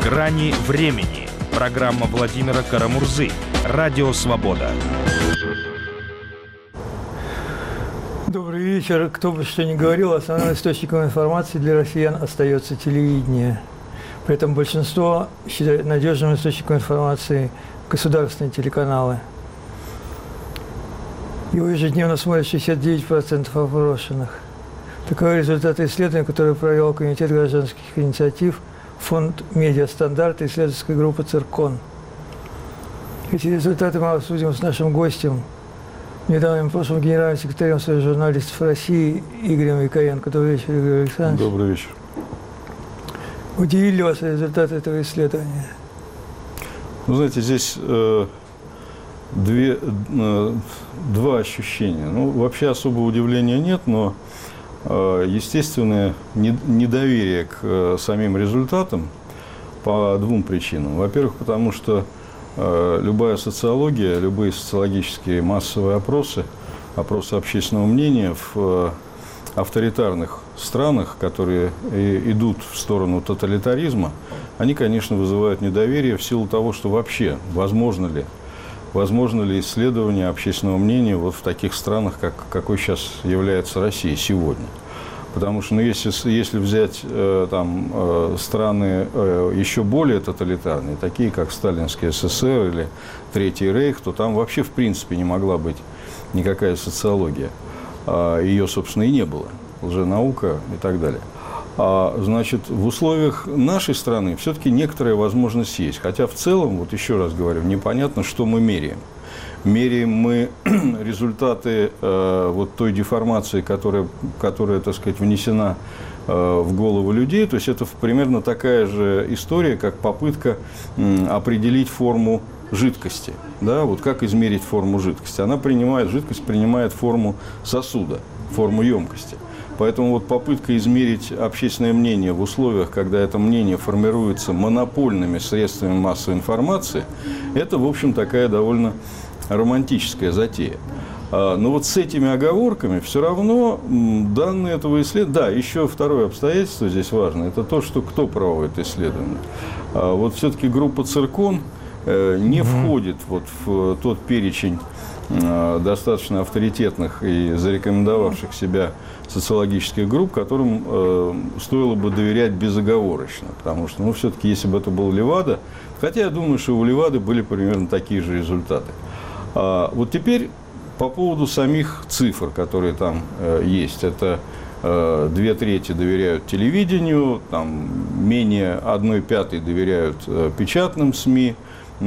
«Грани времени». Программа Владимира Карамурзы. Радио «Свобода». Добрый вечер. Кто бы что ни говорил, основным источником информации для россиян остается телевидение. При этом большинство считает надежным источником информации государственные телеканалы. Его ежедневно смотрят 69% опрошенных. Таковы результаты исследования, которые провел Комитет гражданских инициатив, Фонд медиастандарта и исследовательская группа «Циркон». Эти результаты мы обсудим с нашим гостем, недавним прошлым генеральным секретарем Союза журналистов России Игорем Яковенко. Добрый вечер, Игорь Александрович. Добрый вечер. Удивили вас результаты этого исследования? Вы знаете, здесь два ощущения. Ну, вообще особого удивления нет, но естественное недоверие к самим результатам по двум причинам. Во-первых, потому что любая социология, любые социологические массовые опросы общественного мнения в авторитарных странах, которые идут в сторону тоталитаризма, они, конечно, вызывают недоверие в силу того, что вообще возможно ли исследование общественного мнения вот в таких странах, какой сейчас является Россия сегодня. Потому что, если взять страны еще более тоталитарные, такие как Сталинский СССР или Третий Рейх, то там вообще в принципе не могла быть никакая социология. Ее, собственно, и не было. Лженаука и так далее. Значит, в условиях нашей страны все-таки некоторая возможность есть. Хотя в целом, вот еще раз говорю, непонятно, что мы меряем. Меряем мы результаты вот той деформации, которая, так сказать, внесена в голову людей. То есть это примерно такая же история, как попытка определить форму жидкости. Да? Вот как измерить форму жидкости? Жидкость принимает форму сосуда, форму емкости. Поэтому вот попытка измерить общественное мнение в условиях, когда это мнение формируется монопольными средствами массовой информации, это, в общем, такая довольно романтическая затея. Но вот с этими оговорками все равно данные этого исследования... Да, еще второе обстоятельство здесь важно, это то, что кто проводит исследование. Вот все-таки группа «Циркон» не входит вот в тот перечень достаточно авторитетных и зарекомендовавших себя социологических групп, которым стоило бы доверять безоговорочно. Потому что, все-таки, если бы это был Левада, хотя я думаю, что у Левады были примерно такие же результаты. Вот теперь по поводу самих цифр, которые там есть. Это 2/3 доверяют телевидению, там менее 1/5 доверяют печатным СМИ,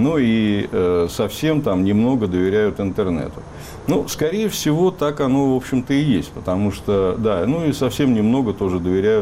и совсем там немного доверяют интернету. Скорее всего, так оно, в общем-то, и есть, потому что, да, и совсем немного тоже доверяют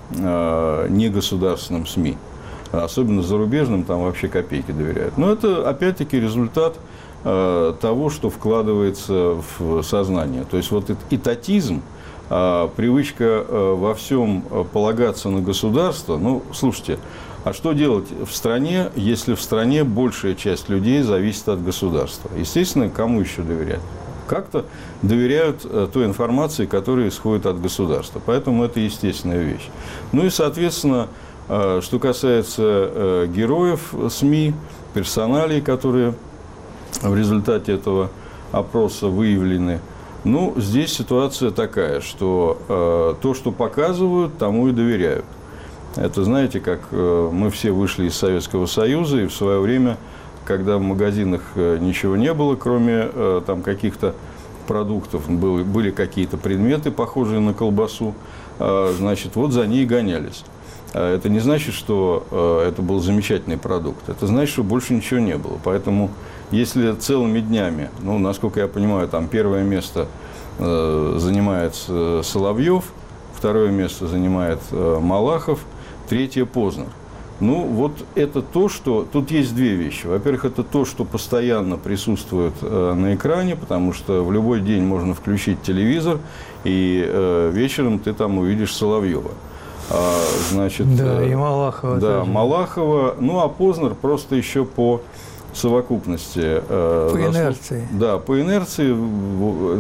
негосударственным СМИ. Особенно зарубежным, там вообще копейки доверяют. Но это, опять-таки, результат того, что вкладывается в сознание. То есть, вот этатизм, привычка во всем полагаться на государство. Слушайте, а что делать в стране, если в стране большая часть людей зависит от государства? Естественно, кому еще доверять? Как-то доверяют той информации, которая исходит от государства. Поэтому это естественная вещь. И, соответственно, что касается героев СМИ, персоналей, которые в результате этого опроса выявлены, здесь ситуация такая, что то, что показывают, тому и доверяют. Это, знаете, как мы все вышли из Советского Союза, и в свое время, когда в магазинах ничего не было, кроме там каких-то продуктов, были какие-то предметы, похожие на колбасу, значит, вот за ней гонялись. Это не значит, что это был замечательный продукт. Это значит, что больше ничего не было. Поэтому, если целыми днями, насколько я понимаю, там первое место занимает Соловьев, второе место занимает Малахов, третье Познер. Вот это то, что... Тут есть две вещи. Во-первых, это то, что постоянно присутствует на экране, потому что в любой день можно включить телевизор, и вечером ты там увидишь Соловьева. Значит, да, и Малахова. Да, тоже. Малахова. А Познер просто еще по совокупности. По инерции. Да, по инерции.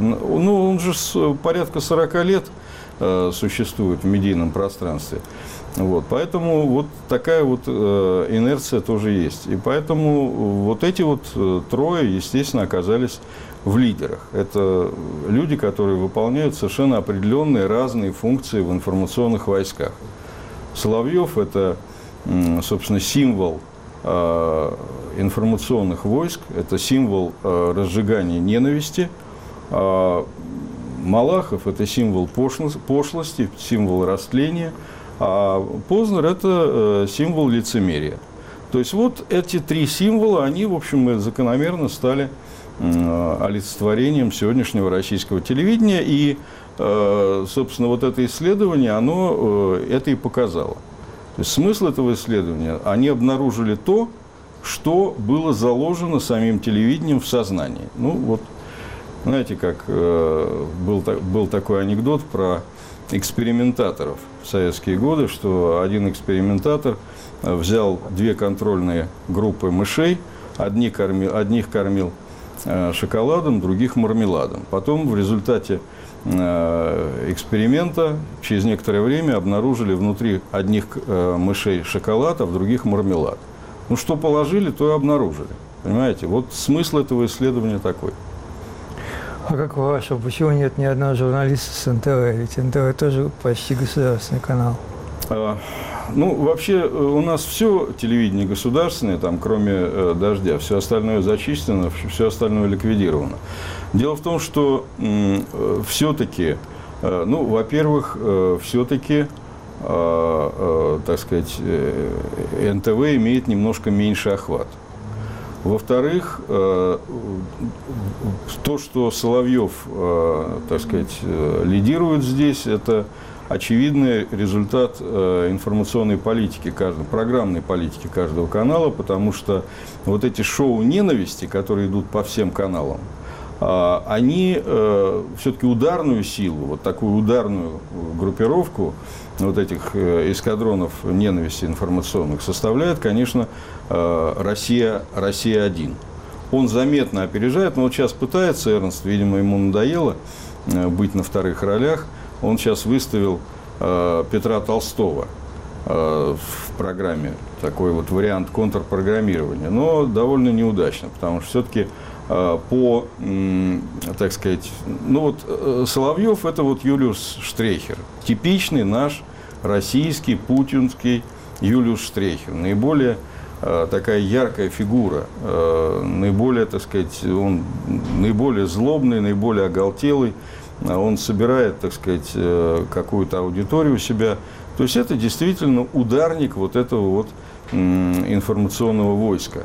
Он же порядка 40 лет существует в медийном пространстве. Вот, поэтому вот такая вот инерция тоже есть. И поэтому вот эти вот трое, естественно, оказались в лидерах. Это люди, которые выполняют совершенно определенные разные функции в информационных войсках. Соловьев – это, собственно, символ информационных войск, это символ разжигания ненависти. Малахов – это символ пошлости, символ растления. А Познер – это символ лицемерия. То есть вот эти три символа, они, в общем, закономерно стали олицетворением сегодняшнего российского телевидения. И, собственно, вот это исследование, оно это и показало. То есть смысл этого исследования – они обнаружили то, что было заложено самим телевидением в сознании. Ну, вот, знаете, как был такой анекдот про экспериментаторов в советские годы, что один экспериментатор взял две контрольные группы мышей, одних кормил шоколадом, других мармеладом. Потом в результате эксперимента через некоторое время обнаружили внутри одних мышей шоколад, а в других мармелад. Ну, что положили, то и обнаружили. Понимаете? Вот смысл этого исследования такой. А как ваше, почему нет ни одного журналиста с НТВ? Ведь НТВ тоже почти государственный канал. Ну, вообще, у нас все телевидение государственное, там, кроме «Дождя», все остальное зачислено, все остальное ликвидировано. Дело в том, что все-таки, ну, во-первых, все-таки, так сказать, НТВ имеет немножко меньше охват. Во-вторых, то, что Соловьев, так сказать, лидирует здесь, это очевидный результат информационной политики, программной политики каждого канала, потому что вот эти шоу ненависти, которые идут по всем каналам, они все-таки ударную силу, вот такую ударную группировку вот этих эскадронов ненависти информационных составляет, конечно, «Россия-1». Он заметно опережает, но вот сейчас пытается Эрнст, видимо, ему надоело быть на вторых ролях. Он сейчас выставил Петра Толстого в программе, такой вот вариант контрпрограммирования, но довольно неудачно, потому что все-таки по, так сказать, ну вот Соловьев – это вот Юлиус Штрейхер, типичный наш российский путинский Юлиус Штрейхер, наиболее такая яркая фигура, наиболее, так сказать, он наиболее злобный, наиболее оголтелый, он собирает, так сказать, какую-то аудиторию у себя. То есть это действительно ударник вот этого вот информационного войска.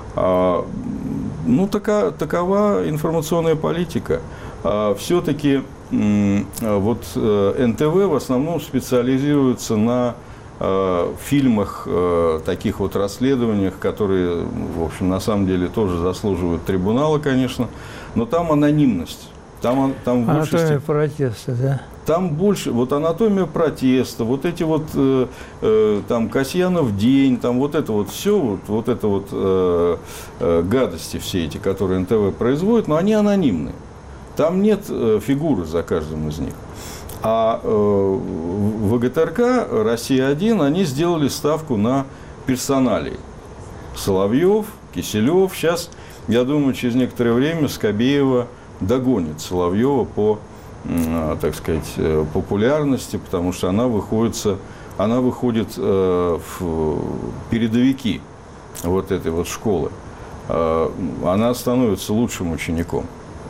Ну, такова информационная политика. Все-таки вот НТВ в основном специализируется на фильмах, таких вот расследованиях, которые, в общем, на самом деле тоже заслуживают трибунала, конечно, но там анонимность. Там анатомия протеста, да? Там больше, вот анатомия протеста, вот эти вот, там, Касьянов день, там вот это вот все, вот это вот гадости все эти, которые НТВ производит, но они анонимны. Там нет фигуры за каждым из них. А в ВГТРК «Россия-1» они сделали ставку на персоналии. Соловьев, Киселев. Сейчас, я думаю, через некоторое время Скобеева догонит Соловьева по, так сказать, популярности, потому что она выходит в передовики вот этой вот школы. Она становится лучшим учеником.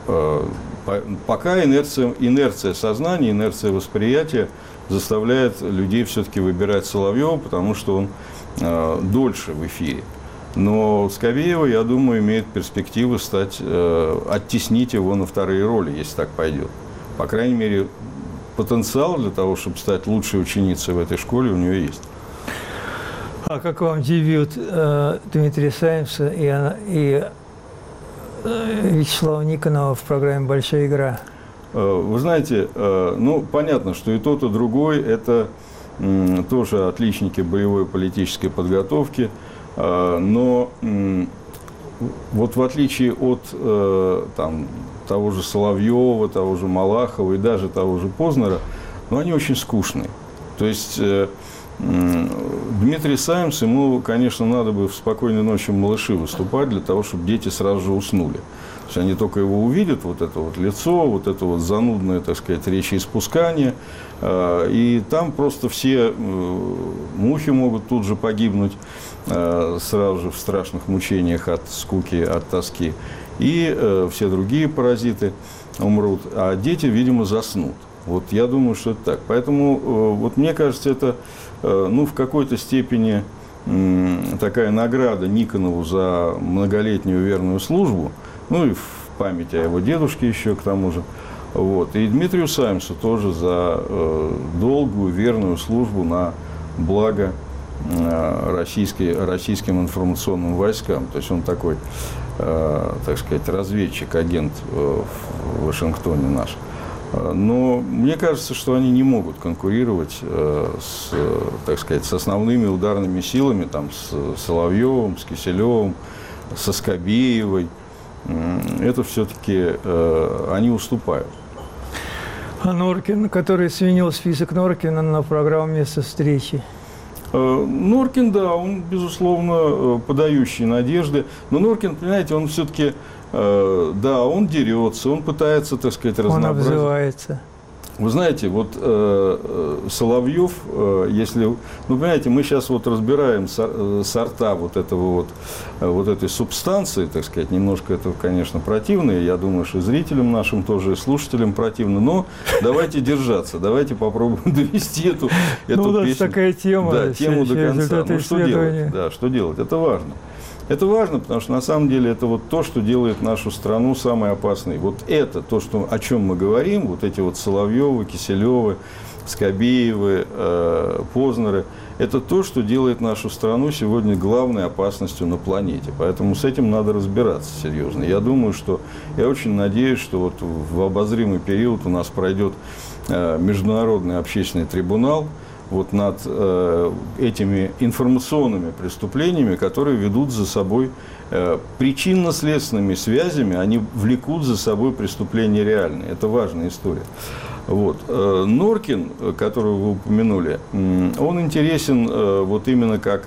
Пока инерция сознания, инерция восприятия заставляет людей все-таки выбирать Соловьева, потому что он дольше в эфире. Но Скобеева, я думаю, имеет перспективы оттеснить его на вторые роли, если так пойдет. По крайней мере, потенциал для того, чтобы стать лучшей ученицей в этой школе, у нее есть. А как вам дебют Дмитрия Саимса и Вячеслава Никонова в программе «Большая игра»? Вы знаете, ну, понятно, что и тот, и другой – это тоже отличники боевой политической подготовки. Но вот в отличие от там, того же Соловьева, того же Малахова и даже того же Познера, ну, они очень скучные. То есть Дмитрий Саймс, ему, конечно, надо бы в «Спокойной ночи, малыши» выступать для того, чтобы дети сразу же уснули. То есть они только его увидят, вот это вот лицо, вот это вот занудное, так сказать, речеиспускание, и там просто все мухи могут тут же погибнуть сразу же в страшных мучениях от скуки, от тоски, и все другие паразиты умрут, а дети, видимо, заснут. Вот я думаю, что это так. Поэтому вот мне кажется, это ну, в какой-то степени такая награда Никонову за многолетнюю верную службу, ну и в память о его дедушке еще к тому же. Вот. И Дмитрию Саймсу тоже за долгую верную службу на благо российским информационным войскам. То есть он такой, так сказать, разведчик, агент в Вашингтоне наш. Но мне кажется, что они не могут конкурировать так сказать, с основными ударными силами, там, с Соловьевым, с Киселевым, со Скобеевой. Это все-таки они уступают. А Норкин, который сменил список Норкина на программу «Место встречи»? Норкин, да, он, безусловно, подающий надежды. Но Норкин, понимаете, он все-таки, да, он дерется, он пытается, так сказать, разнообразить. Он обзывается. Вы знаете, вот Соловьев, если, ну, понимаете, мы сейчас вот разбираем сорта вот этой субстанции, так сказать, немножко это, конечно, противно, и я думаю, что зрителям нашим тоже, и слушателям противно, но давайте держаться, давайте попробуем довести эту ну, у нас песню, такая тема, да, тему до конца. Ну, что делать? Да, что делать? Это важно. Это важно, потому что на самом деле это вот то, что делает нашу страну самой опасной. Вот это то, о чем мы говорим, вот эти вот Соловьевы, Киселевы, Скобеевы, Познеры, это то, что делает нашу страну сегодня главной опасностью на планете. Поэтому с этим надо разбираться серьезно. Я думаю, я очень надеюсь, что вот в обозримый период у нас пройдет Международный общественный трибунал вот над этими информационными преступлениями, которые ведут за собой причинно-следственными связями, они влекут за собой преступления реальные. Это важная история. Вот. Норкин, которого вы упомянули, он интересен вот именно как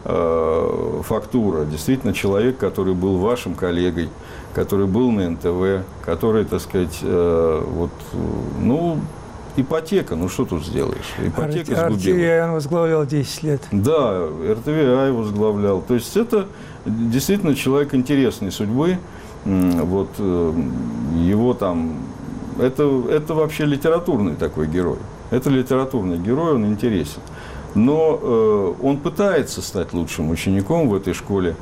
фактура. Действительно, человек, который был вашим коллегой, который был на НТВ, который, так сказать, вот, ну, ипотека, ну что тут сделаешь? Ипотека сгубила. РТВИ он возглавлял 10 лет. Да, РТВИ возглавлял. То есть это действительно человек интересной судьбы. Вот его там... Это вообще литературный такой герой. Это литературный герой, он интересен. Но он пытается стать лучшим учеником в этой школе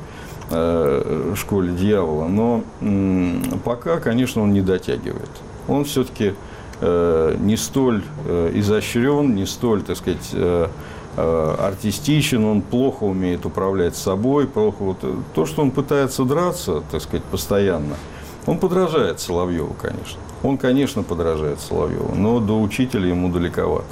дьявола. Но пока, конечно, он не дотягивает. Он все-таки... не столь изощрен, не столь, так сказать, артистичен, он плохо умеет управлять собой, плохо вот, то, что он пытается драться, так сказать, постоянно, он подражает Соловьеву, конечно. Он, конечно, подражает Соловьеву, но до учителя ему далековато.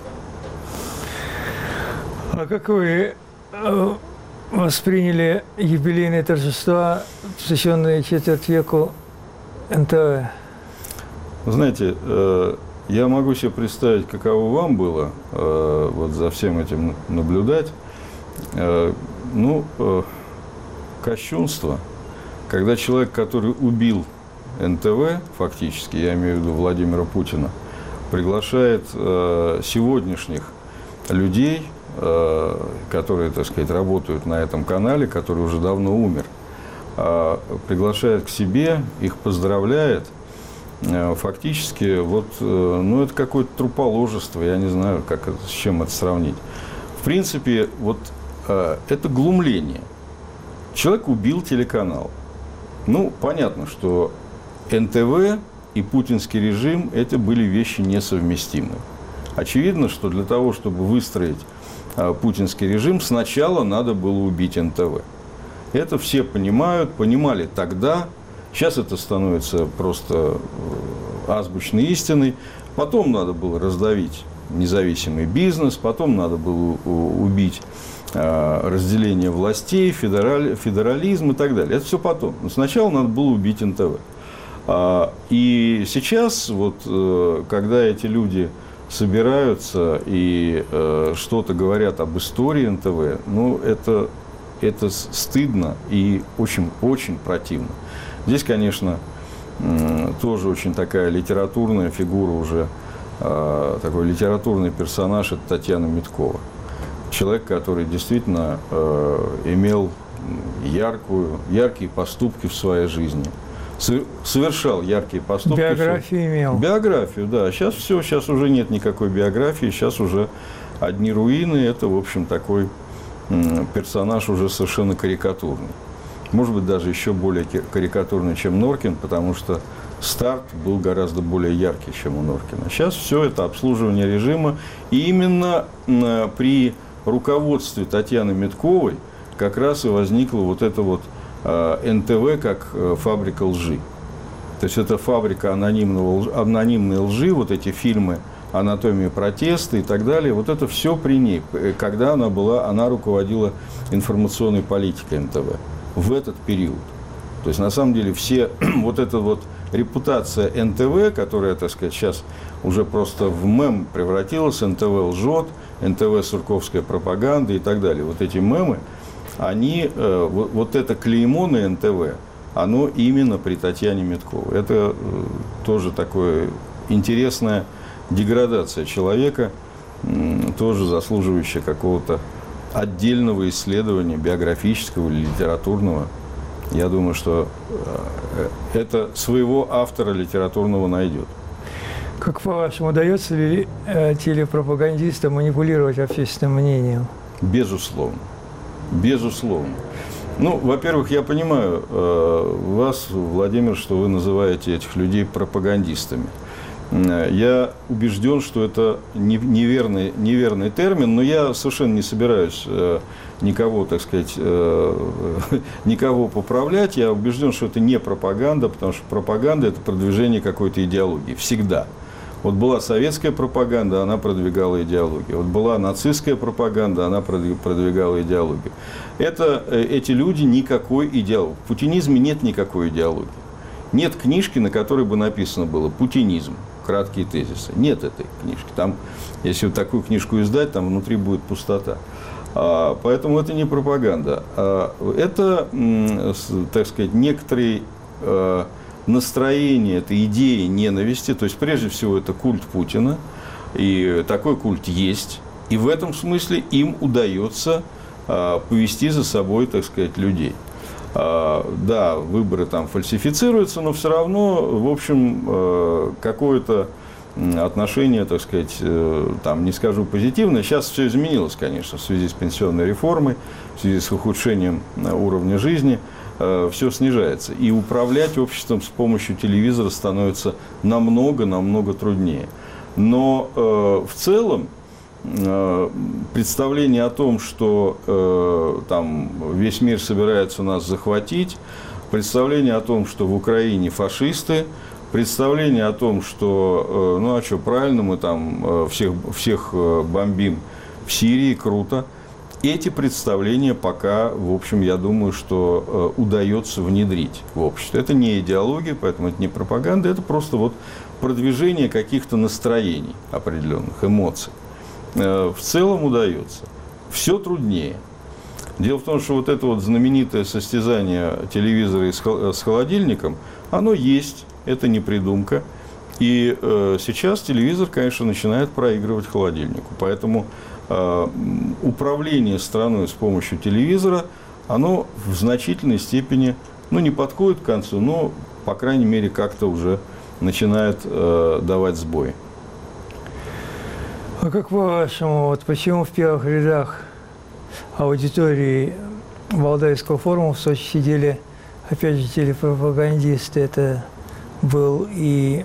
А как вы восприняли юбилейные торжества, посвященные четверть веку НТВ? Знаете, я могу себе представить, каково вам было вот за всем этим наблюдать. Ну, кощунство, когда человек, который убил НТВ, фактически, я имею в виду Владимира Путина, приглашает сегодняшних людей, которые, так сказать, работают на этом канале, который уже давно умер, приглашает к себе, их поздравляет. Фактически, вот, ну, это какое-то труположество, я не знаю, с чем это сравнить. В принципе, вот это глумление. Человек убил телеканал. Ну, понятно, что НТВ и путинский режим – это были вещи несовместимые. Очевидно, что для того, чтобы выстроить путинский режим, сначала надо было убить НТВ. Это все понимали тогда. Сейчас это становится просто азбучной истиной. Потом надо было раздавить независимый бизнес, потом надо было убить разделение властей, федерализм и так далее. Это все потом. Но сначала надо было убить НТВ. И сейчас, вот, когда эти люди собираются и что-то говорят об истории НТВ, ну, это стыдно и очень противно. Здесь, конечно, тоже очень такая литературная фигура уже, такой литературный персонаж – это Татьяна Миткова. Человек, который действительно имел яркие поступки в своей жизни. Совершал яркие поступки. Биографию имел. Биографию, да. Сейчас все, сейчас уже нет никакой биографии, сейчас уже одни руины. Это, в общем, такой персонаж уже совершенно карикатурный. Может быть, даже еще более карикатурный, чем Норкин, потому что старт был гораздо более яркий, чем у Норкина. Сейчас все это обслуживание режима. И именно при руководстве Татьяны Митковой как раз и возникла вот эта вот НТВ как фабрика лжи. То есть это фабрика анонимной лжи, вот эти фильмы «Анатомия протеста» и так далее. Вот это все при ней, когда она руководила информационной политикой НТВ в этот период. То есть на самом деле вот эта вот репутация НТВ, которая, так сказать, сейчас уже просто в мем превратилась, НТВ лжет, НТВ сурковская пропаганда и так далее. Вот эти мемы, вот это клеймо на НТВ, оно именно при Татьяне Митковой. Это тоже такая интересная деградация человека, тоже заслуживающая какого-то отдельного исследования, биографического или литературного. Я думаю, что это своего автора литературного найдет. Как по-вашему, удается ли телепропагандистам манипулировать общественным мнением? Безусловно. Безусловно. Ну, во-первых, я понимаю вас, Владимир, что вы называете этих людей пропагандистами. Я убежден, что это неверный термин, но я совершенно не собираюсь никого, так сказать, никого поправлять. Я убежден, что это не пропаганда, потому что пропаганда – это продвижение какой-то идеологии. Всегда. Вот была советская пропаганда, она продвигала идеологию. Вот была нацистская пропаганда, она продвигала идеологию. Эти люди никакой идеологии. В путинизме нет никакой идеологии. Нет книжки, на которой бы написано было «Путинизм». Краткие тезисы. Нет этой книжки. Там, если вот такую книжку издать, там внутри будет пустота. Поэтому это не пропаганда. Это, так сказать, некоторые настроения, это идеи ненависти. То есть, прежде всего, это культ Путина. И такой культ есть. И в этом смысле им удается повести за собой, так сказать, людей. Да, выборы там фальсифицируются, но все равно, в общем, какое-то отношение, так сказать, там, не скажу позитивное. Сейчас все изменилось, конечно, в связи с пенсионной реформой, в связи с ухудшением уровня жизни, все снижается. И управлять обществом с помощью телевизора становится намного труднее. Но в целом, представление о том, что там весь мир собирается нас захватить, представление о том, что в Украине фашисты, представление о том, что, ну а что, правильно, мы там всех бомбим в Сирии, круто. Эти представления пока, в общем, я думаю, что удается внедрить в общество. Это не идеология, поэтому это не пропаганда, это просто вот продвижение каких-то настроений определенных, эмоций. В целом удается. Все труднее. Дело в том, что вот это вот знаменитое состязание телевизора с холодильником, оно есть, это не придумка. И сейчас телевизор, конечно, начинает проигрывать холодильнику. Поэтому управление страной с помощью телевизора, оно в значительной степени, ну, не подходит к концу, но, по крайней мере, как-то уже начинает давать сбой. А как по-вашему, вот почему в первых рядах аудитории Валдайского форума в Сочи сидели, опять же, телепропагандисты? Это был и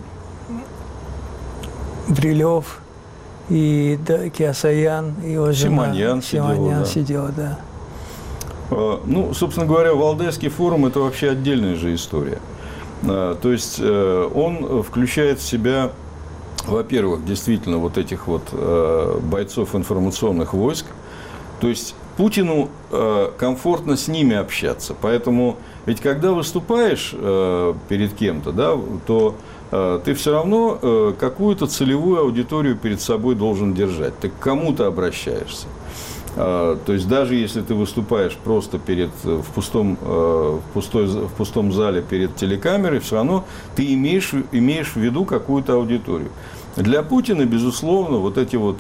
Брилев, и Киасаян, и его жена Симоньян сидела, да. Ну, собственно говоря, Валдайский форум – это вообще отдельная же история. То есть он включает в себя, во-первых, действительно вот этих вот бойцов информационных войск. То есть Путину комфортно с ними общаться. Поэтому, ведь когда выступаешь перед кем-то, да, то ты все равно какую-то целевую аудиторию перед собой должен держать. Ты к кому-то обращаешься. То есть даже если ты выступаешь просто в пустом зале перед телекамерой, все равно ты имеешь в виду какую-то аудиторию. Для Путина, безусловно, вот эти вот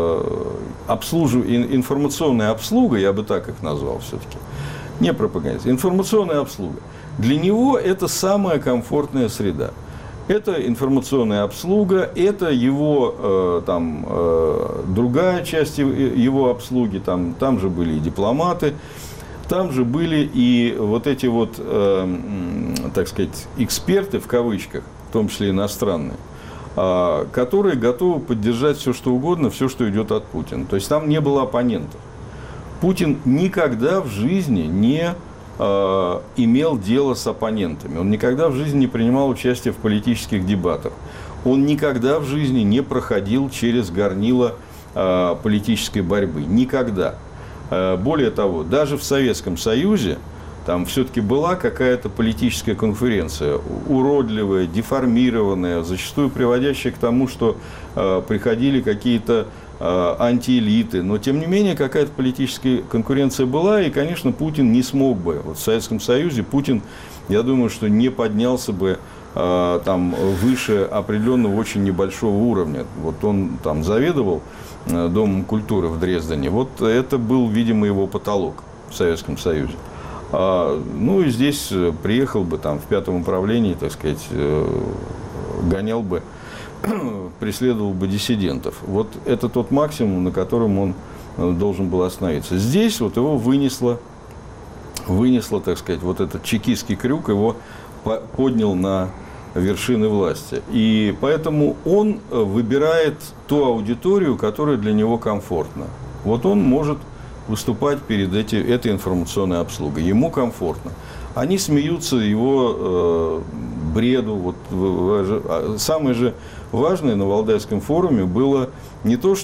информационная обслуга, я бы так их назвал все-таки, не пропагандист, информационная обслуга, для него это самая комфортная среда. Это информационная обслуга, это его другая часть его обслуги, там же были и дипломаты, там же были и вот эти вот, так сказать, эксперты, в кавычках, в том числе иностранные, которые готовы поддержать все, что угодно, все, что идет от Путина. То есть там не было оппонентов. Путин никогда в жизни не имел дело с оппонентами. Он никогда в жизни не принимал участие в политических дебатах. Он никогда в жизни не проходил через горнило политической борьбы. Никогда. Более того, даже в Советском Союзе там все-таки была какая-то политическая конкуренция, уродливая, деформированная, зачастую приводящая к тому, что приходили какие-то антиэлиты, но тем не менее какая-то политическая конкуренция была, и, конечно, Путин не смог бы. Вот в Советском Союзе Путин, я думаю, что не поднялся бы там выше определенного очень небольшого уровня. Вот он там заведовал Домом культуры в Дрездене, вот это был, видимо, его потолок в Советском Союзе. Ну и здесь приехал бы там в 5-м управлении, так сказать, гонял бы, преследовал бы диссидентов. Вот это тот максимум, на котором он должен был остановиться. Здесь вот его вынесло, так сказать, вот этот чекистский крюк его поднял на вершины власти. И поэтому он выбирает ту аудиторию, которая для него комфортна. Вот он может выступать перед этой информационной обслугой. Ему комфортно. Они смеются его бреду. Вот, самое же важное на Валдайском форуме было не тот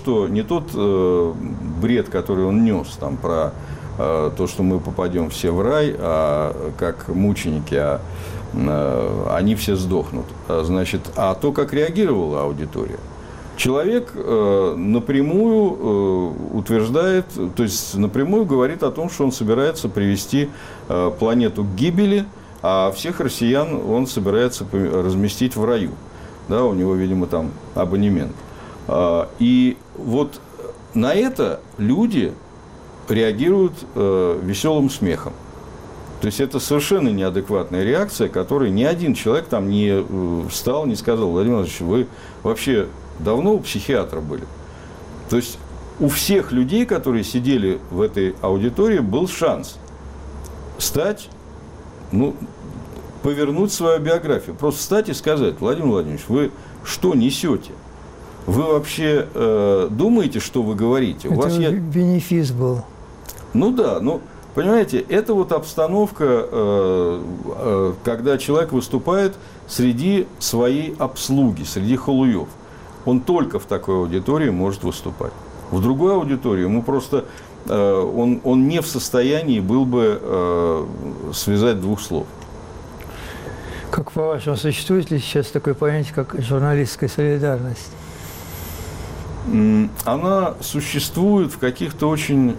бред, который он нес там, про то, что мы попадем все в рай, как мученики, они все сдохнут. А то, как реагировала аудитория. Человек напрямую утверждает, то есть напрямую говорит о том, что он собирается привести планету к гибели, а всех россиян он собирается разместить в раю. Да, у него, видимо, там абонемент. И вот на это люди реагируют веселым смехом. То есть это совершенно неадекватная реакция, которой ни один человек там не встал, не сказал: Владимир Владимирович, вы вообще давно у психиатра были? То есть у всех людей, которые сидели в этой аудитории, был шанс встать, повернуть свою биографию. Просто встать и сказать: Владимир Владимирович, вы что несете? Вы вообще думаете, что вы говорите? Это бенефис был. Ну да, понимаете, это вот обстановка, когда человек выступает среди своей обслуги, среди халуев. Он только в такой аудитории может выступать. В другой аудитории ему просто он не в состоянии был бы связать двух слов. Как по-вашему, существует ли сейчас такое понятие, как журналистская солидарность? Она существует в каких-то очень...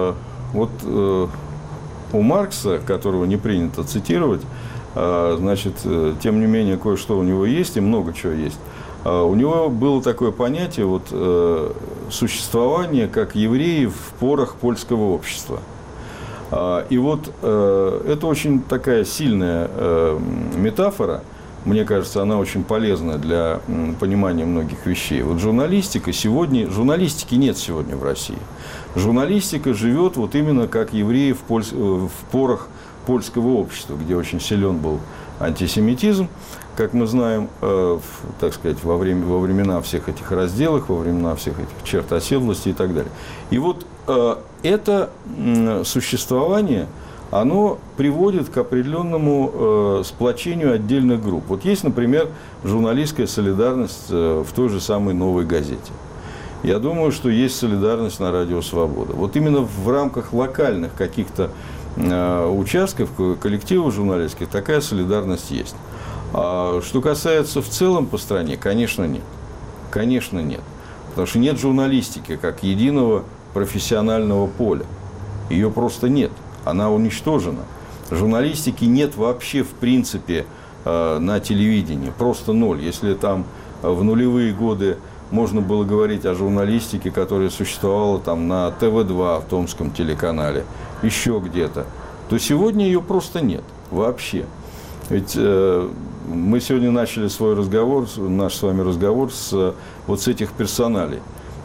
у Маркса, которого не принято цитировать, значит, тем не менее, кое-что у него есть, и много чего есть. У него было такое понятие существования как евреи в порах польского общества. И вот это очень такая сильная метафора. Мне кажется, она очень полезна для понимания многих вещей. Вот журналистики нет сегодня в России. Журналистика живет вот именно как евреи в порах польского общества, где очень силен был антисемитизм, как мы знаем, так сказать, во времена всех этих разделов, во времена всех этих черт оседлости и так далее. И вот это существование, оно приводит к определенному сплочению отдельных групп. Вот есть, например, журналистская солидарность в той же самой «Новой газете». Я думаю, что есть солидарность на Радио Свобода. Вот именно в рамках локальных каких-то участков, коллективов журналистских, такая солидарность есть. А что касается в целом по стране, конечно, нет. Конечно, нет. Потому что нет журналистики как единого профессионального поля. Ее просто нет. Она уничтожена. Журналистики нет вообще в принципе на телевидении. Просто ноль. Если там в нулевые годы можно было говорить о журналистике, которая существовала там на ТВ-2 в Томском телеканале, еще где-то, то сегодня ее просто нет вообще. Ведь мы сегодня начали свой разговор, наш с вами разговор вот с этих персоналей.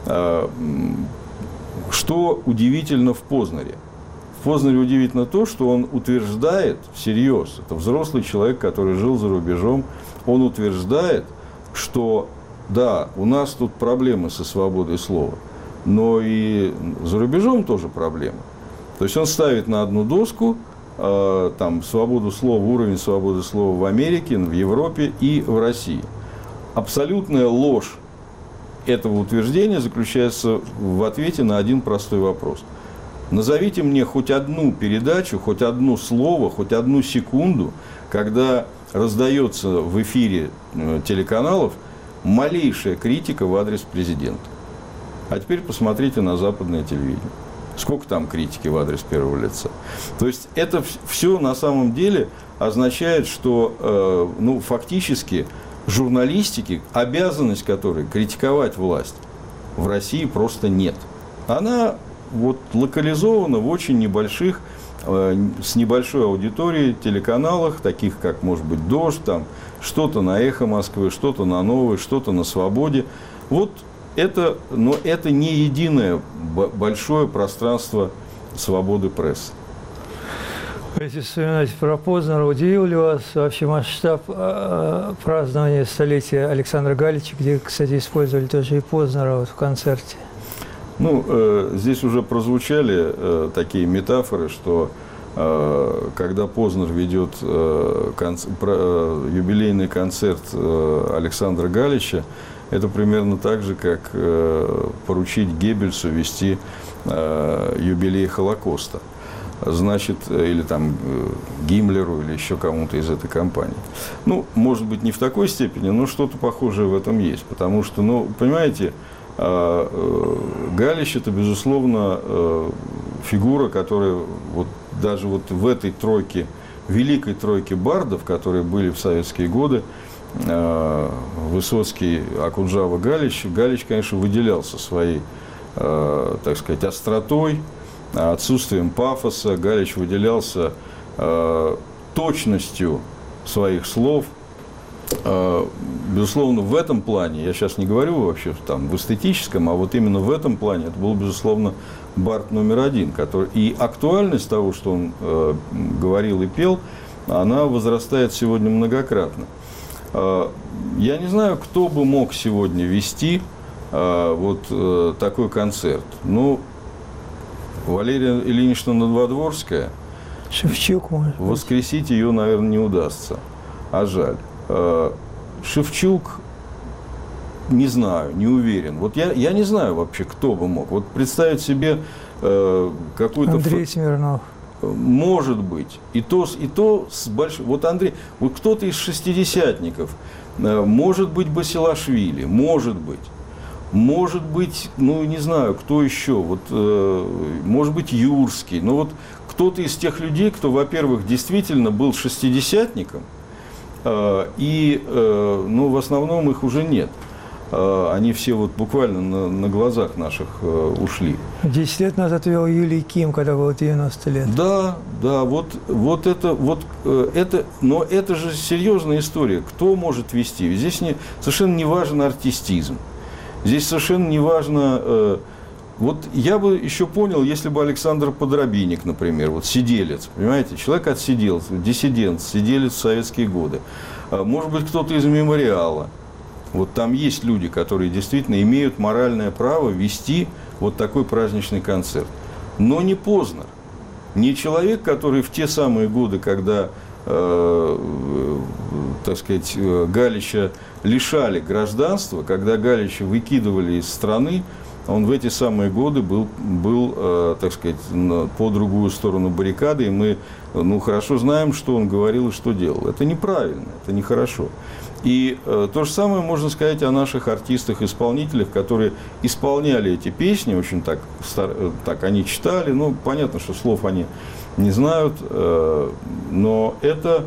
Что удивительно в Познаре? В Познаре удивительно то, что он утверждает всерьез, это взрослый человек, который жил за рубежом, он утверждает, что да, у нас тут проблемы со свободой слова, но и за рубежом тоже проблемы. То есть он ставит на одну доску там, свободу слова, уровень свободы слова в Америке, в Европе и в России. Абсолютная ложь этого утверждения заключается в ответе на один простой вопрос. Назовите мне хоть одну передачу, хоть одно слово, хоть одну секунду, когда раздается в эфире телеканалов малейшая критика в адрес президента. А теперь посмотрите на западное телевидение. Сколько там критики в адрес первого лица? То есть это все на самом деле означает, что фактически журналистики, обязанность которой критиковать власть, в России просто нет. Она вот локализована в очень небольших, с небольшой аудиторией телеканалах, таких как, может быть, «Дождь», там, что-то на «Эхо Москвы», что-то на «Новой», что-то на «Свободе». Вот это, но это не единое большое пространство свободы прессы. Если вспоминать про Познера, удивил ли вас вообще масштаб празднования столетия Александра Галича, где, кстати, использовали тоже и Познера вот в концерте? Здесь уже прозвучали такие метафоры, что когда Познер ведет юбилейный концерт Александра Галича, это примерно так же, как поручить Геббельсу вести юбилей Холокоста. Значит, или там Гиммлеру, или еще кому-то из этой компании. Может быть, не в такой степени, но что-то похожее в этом есть. Потому что, понимаете, Галич – это, безусловно, фигура, которая вот даже вот в этой тройке, великой тройке бардов, которые были в советские годы, Высоцкий, Акунджава, Галич, конечно, выделялся своей, так сказать, остротой, отсутствием пафоса. Галич выделялся точностью своих слов. Безусловно, в этом плане, я сейчас не говорю вообще там в эстетическом, а вот именно в этом плане это был, безусловно, бард номер один. И актуальность того, что он говорил и пел, она возрастает сегодня многократно. Я не знаю, кто бы мог сегодня вести вот такой концерт. Валерия Ильинична Новодворская. Шевчук, может быть. Воскресить ее, наверное, не удастся. А жаль. Шевчук, не знаю, не уверен. Вот я не знаю вообще, кто бы мог. Вот представить себе какой-то... Андрей Смирнов. Может быть. И то с большим... Вот Андрей, вот кто-то из шестидесятников, может быть, Басилашвили, может быть, не знаю, кто еще, вот, может быть, Юрский, но вот кто-то из тех людей, кто, во-первых, действительно был шестидесятником, и, в основном их уже нет. Они все вот буквально на глазах наших ушли. 10 лет назад вел Юлий Ким, когда было 90 лет. Да, вот это, но это же серьезная история. Кто может вести? Здесь совершенно не важен артистизм. Здесь совершенно не важно... Вот я бы еще понял, если бы Александр Подробинник, например, вот сиделец, понимаете, человек отсиделся, диссидент, сиделец в советские годы. Может быть, кто-то из «Мемориала». Вот там есть люди, которые действительно имеют моральное право вести вот такой праздничный концерт. Но не Познер. Не человек, который в те самые годы, когда, так сказать, Галича лишали гражданства, когда Галича выкидывали из страны, он в эти самые годы был, так сказать, по другую сторону баррикады, и мы хорошо знаем, что он говорил и что делал. Это неправильно, это нехорошо. И то же самое можно сказать о наших артистах-исполнителях, которые исполняли эти песни, очень так они читали, понятно, что слов они не знают, но это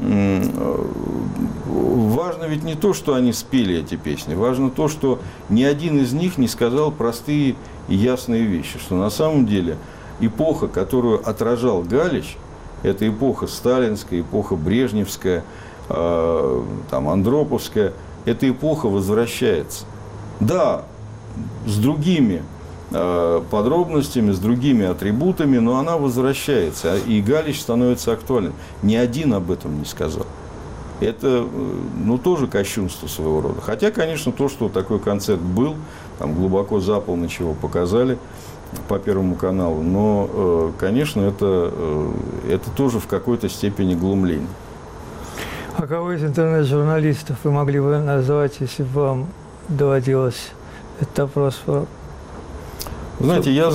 важно ведь не то, что они спели эти песни, важно то, что ни один из них не сказал простые и ясные вещи, что на самом деле эпоха, которую отражал Галич, это эпоха сталинская, эпоха брежневская, андроповская, эта эпоха возвращается. Да, с другими подробностями, с другими атрибутами, но она возвращается, и Галич становится актуальным. Ни один об этом не сказал. Это, тоже кощунство своего рода. Хотя, конечно, то, что такой концерт был, там глубоко за полночь его показали по Первому каналу, но, конечно, это тоже в какой-то степени глумление. А кого из интернет-журналистов вы могли бы назвать, если бы вам доводилось этот опрос? Знаете, я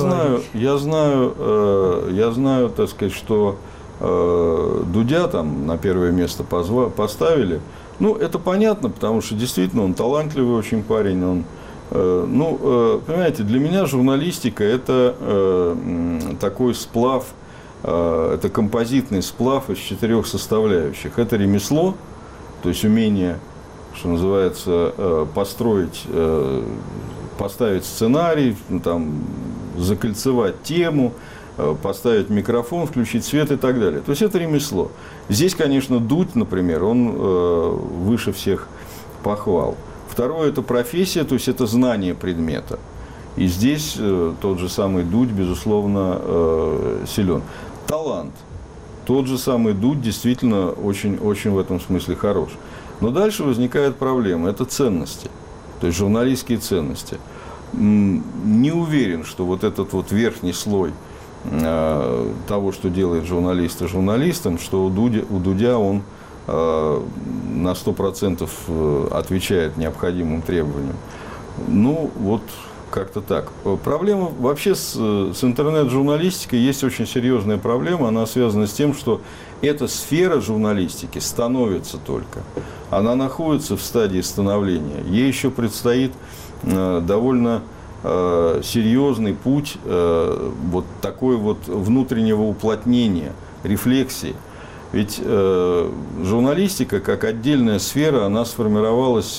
знаю, так сказать, что Дудя там на первое место поставили. Это понятно, потому что действительно он талантливый очень парень. Он, понимаете, для меня журналистика – это такой сплав, это композитный сплав из 4 составляющих. Это ремесло, то есть умение, что называется, поставить сценарий, закольцевать тему, поставить микрофон, включить свет и так далее. То есть это ремесло. Здесь, конечно, Дудь, например, он выше всех похвал. Второе – это профессия, то есть это знание предмета. И здесь тот же самый Дудь, безусловно, силен. Талант. Тот же самый Дудь действительно очень, очень в этом смысле хорош. Но дальше возникает проблема – это ценности. То есть журналистские ценности. Не уверен, что вот этот вот верхний слой того, что делает журналиста журналистом, что у Дудя он на 100% отвечает необходимым требованиям. Как-то так. Проблема вообще с интернет-журналистикой есть очень серьезная проблема. Она связана с тем, что эта сфера журналистики становится только. Она находится в стадии становления. Ей еще предстоит довольно серьезный путь вот такой вот внутреннего уплотнения, рефлексии. Ведь журналистика как отдельная сфера, она сформировалась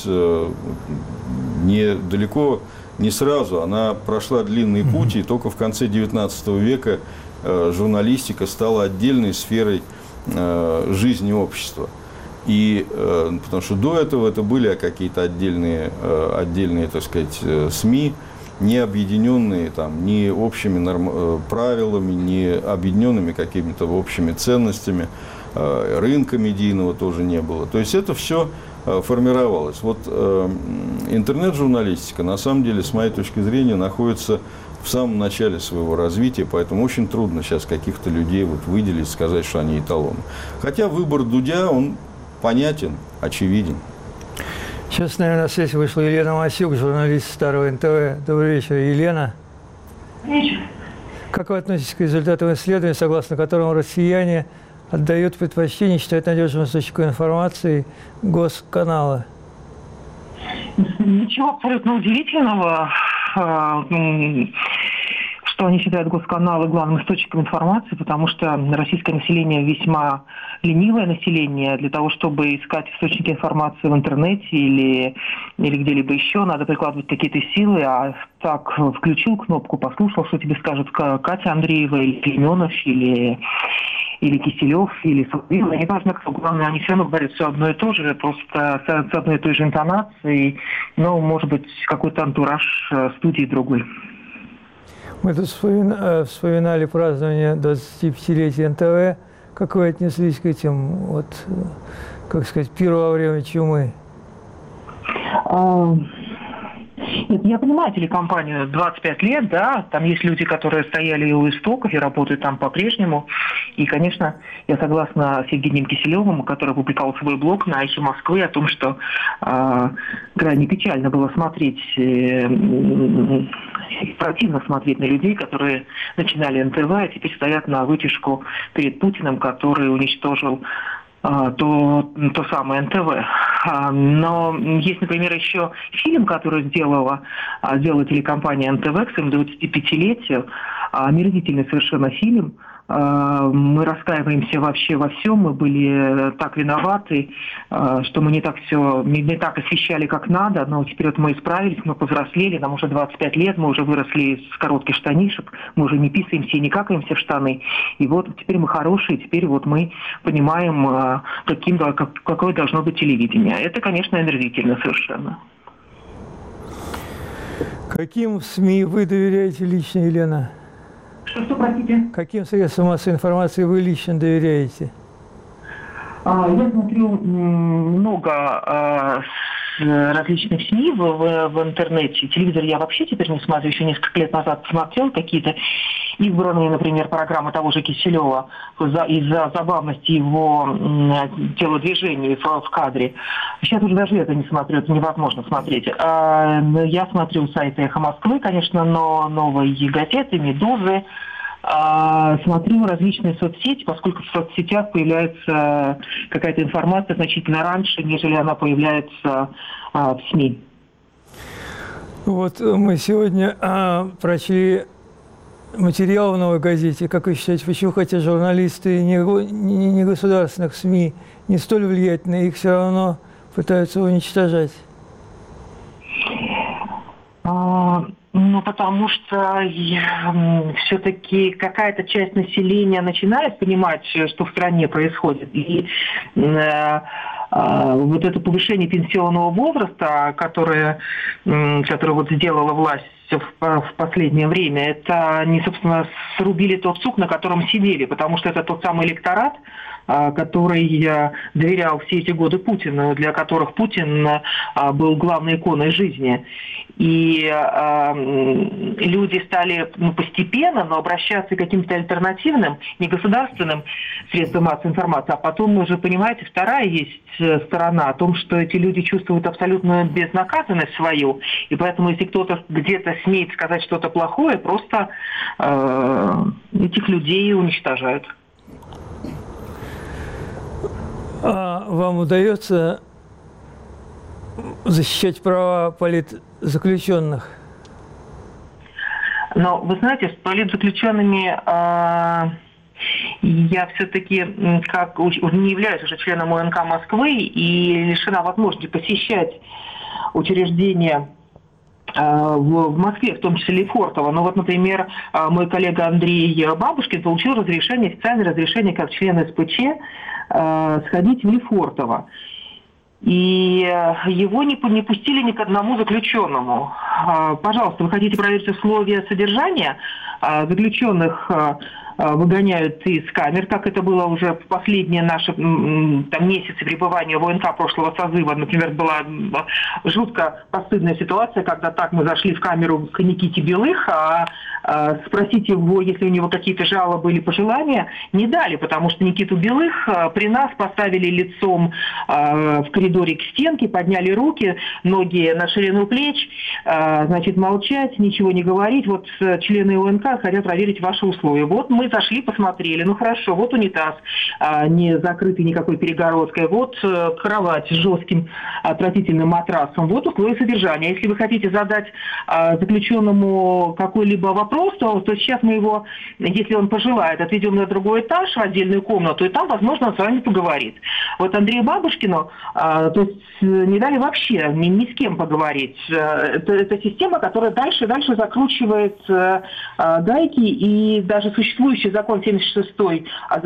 не сразу, она прошла длинный путь, и только в конце XIX века журналистика стала отдельной сферой жизни общества. Потому что до этого это были какие-то отдельные, так сказать, СМИ, не объединенные ни общими правилами, не объединенными какими-то общими ценностями, рынка медийного тоже не было. То есть это все формировалось. Вот интернет-журналистика, на самом деле, с моей точки зрения, находится в самом начале своего развития, поэтому очень трудно сейчас каких-то людей выделить, сказать, что они эталоны. Хотя выбор Дудя, он понятен, очевиден. Сейчас, наверное, на связь вышла Елена Масюк, журналист Старого НТВ. Добрый вечер, Елена. Вечер. Как вы относитесь к результатам исследования, согласно которому россияне отдают предпочтение, считают надежным источником информации госканалы? Ничего абсолютно удивительного, что они считают госканалы главным источником информации, потому что российское население весьма ленивое население. Для того, чтобы искать источники информации в интернете или где-либо еще, надо прикладывать какие-то силы, а так включил кнопку, послушал, что тебе скажет Катя Андреева или Клеменов, или Киселев, или Соловьева, неважно кто, главное, они все равно говорят все одно и то же, просто с одной и той же интонацией, но, может быть, какой-то антураж студии другой. Мы тут вспоминали празднование 25-летия НТВ. Как вы отнеслись к этим, пиру во время чумы? Я понимаю телекомпанию 25 лет, да, там есть люди, которые стояли у истоков и работают там по-прежнему. И, конечно, я согласна с Евгением Киселевым, который опубликовал свой блог на «Эхе Москвы» о том, что крайне печально было смотреть, противно смотреть на людей, которые начинали НТВ, а теперь стоят на вытяжку перед Путиным, который уничтожил то самое НТВ. Но есть, например, еще фильм, который сделала телекомпания НТВ к своему 25-летию. Омерзительный совершенно фильм. Мы раскаиваемся вообще во всем, мы были так виноваты, что мы не так освещали, как надо, но теперь вот мы исправились, мы повзрослели, нам уже 25 лет, мы уже выросли с коротких штанишек, мы уже не писаемся и не какаемся в штаны. И вот теперь мы хорошие, теперь вот мы понимаем, какое должно быть телевидение. Это, конечно, омерзительно совершенно. Каким СМИ вы доверяете лично, Елена? Что, простите? Каким средствам массовой информации вы лично доверяете? Я смотрю много различных СМИ в интернете. Телевизор я вообще теперь не смотрю. Еще несколько лет назад смотрел какие-то избранные, например, программы того же Киселева из-за забавности его телодвижений в кадре. Сейчас уже даже это не смотрю, это невозможно смотреть. Я смотрю сайты «Эхо Москвы», конечно, но «Новой газеты», «Медузы». Смотрю различные соцсети, поскольку в соцсетях появляется какая-то информация значительно раньше, нежели она появляется в СМИ. Вот мы сегодня прочли материал в «Новой газете». Как вы считаете, почему, хотя журналисты не государственных СМИ не столь влиятельны, их все равно пытаются уничтожать? Потому что все-таки какая-то часть населения начинает понимать, что в стране происходит. И вот это повышение пенсионного возраста, которое вот сделала власть в последнее время, это они, собственно, срубили тот сук, на котором сидели, потому что это тот самый электорат, который доверял все эти годы Путину, для которых Путин был главной иконой жизни. И люди стали постепенно, но обращаться к каким-то альтернативным, не государственным средствам массовой информации. А потом, уже понимаете, вторая есть сторона о том, что эти люди чувствуют абсолютную безнаказанность свою. И поэтому, если кто-то где-то смеет сказать что-то плохое, просто этих людей уничтожают. А вам удается защищать права политзаключенных? Но вы знаете, с политзаключенными я все-таки не являюсь уже членом УНК Москвы и лишена возможности посещать учреждения в Москве, в том числе Лефортово. Но вот, например, мой коллега Андрей Бабушкин получил официальное разрешение как член СПЧ сходить в Лефортово. И его не пустили ни к одному заключенному. Пожалуйста, вы хотите проверить условия содержания? Заключенных выгоняют из камер, как это было уже в последние наши месяцы пребывания в ОНК прошлого созыва. Например, была жутко постыдная ситуация, когда так мы зашли в камеру к Никите Белых, спросить его, если у него какие-то жалобы или пожелания, не дали, потому что Никиту Белых при нас поставили лицом в коридоре к стенке, подняли руки, ноги на ширину плеч, значит, молчать, ничего не говорить. Вот члены УНК хотят проверить ваши условия. Вот мы зашли, посмотрели, ну хорошо, вот унитаз, не закрытый никакой перегородкой, вот кровать с жестким отвратительным матрасом, вот условия содержания. Если вы хотите задать заключенному какой-либо вопрос, то сейчас мы его, если он пожелает, отведем на другой этаж, в отдельную комнату, и там, возможно, он с вами поговорит. Вот Андрею Бабушкину то есть не дали вообще ни с кем поговорить. Это система, которая дальше закручивает гайки, и даже существующий закон 76-й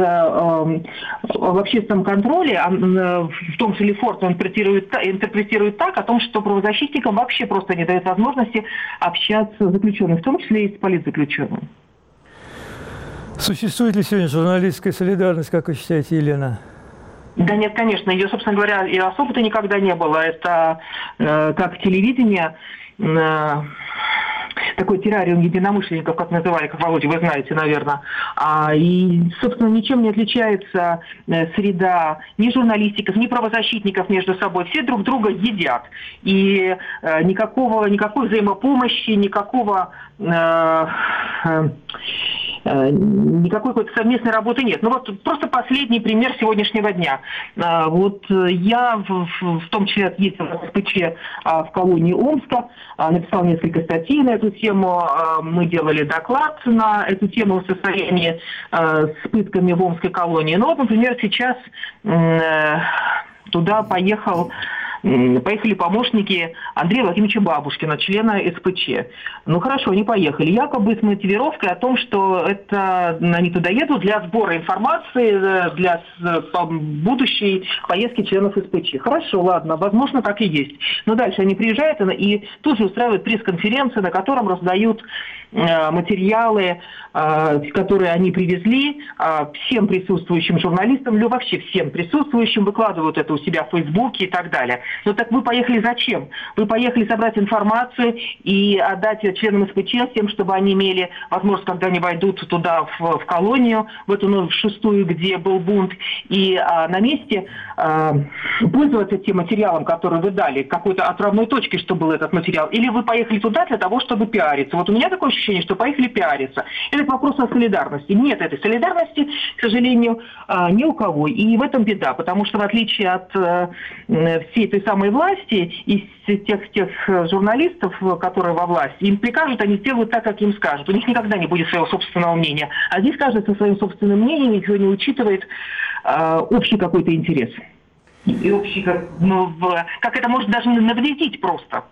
об общественном контроле, в том же Лефорт, он интерпретирует так, о том, что правозащитникам вообще просто не дают возможности общаться с заключенными, в том числе и с политзаключенными. Существует ли сегодня журналистская солидарность, как вы считаете, Елена? Да нет, конечно, ее, собственно говоря, и особо-то никогда не было. Это как телевидение. такой террариум единомышленников, как называли, как, Володя, вы знаете, наверное. И, собственно, ничем не отличается среда ни журналистиков, ни правозащитников между собой. Все друг друга едят. И никакой взаимопомощи, никакой какой-то совместной работы нет. Ну вот просто последний пример сегодняшнего дня. Вот я в том числе отъездила в СПЧ в колонии Омска, написал несколько статей на эту тему. Мы делали доклад на эту тему в состоянии с пытками в Омской колонии. Ну вот, например, сейчас туда поехали помощники Андрея Владимировича Бабушкина, члена СПЧ. Ну хорошо, они поехали. Якобы с мотивировкой о том, что они туда едут для сбора информации, для будущей поездки членов СПЧ. Хорошо, ладно, возможно, так и есть. Но дальше они приезжают и тут же устраивают пресс-конференцию, на котором раздают материалы, которые они привезли, всем присутствующим журналистам, или вообще всем присутствующим, выкладывают это у себя в Фейсбуке и так далее. Но так вы поехали зачем? Вы поехали собрать информацию и отдать ее членам СПЧ с тем, чтобы они имели возможность, когда они войдут туда, в колонию, в эту в 6-ю, где был бунт, и на месте пользоваться тем материалом, который вы дали, какой-то отправной точкой, что был этот материал, или вы поехали туда для того, чтобы пиариться. Вот у меня такое ощущение, что поехали пиариться. Это вопрос о солидарности. Нет этой солидарности, к сожалению, ни у кого. И в этом беда, потому что в отличие от всей этой самой власти и тех журналистов, которые во власти, им прикажут, они сделают так, как им скажут. У них никогда не будет своего собственного мнения. А здесь каждый со своим собственным мнением ничего не учитывает общий какой-то интерес. И общий, как это может даже навредить просто.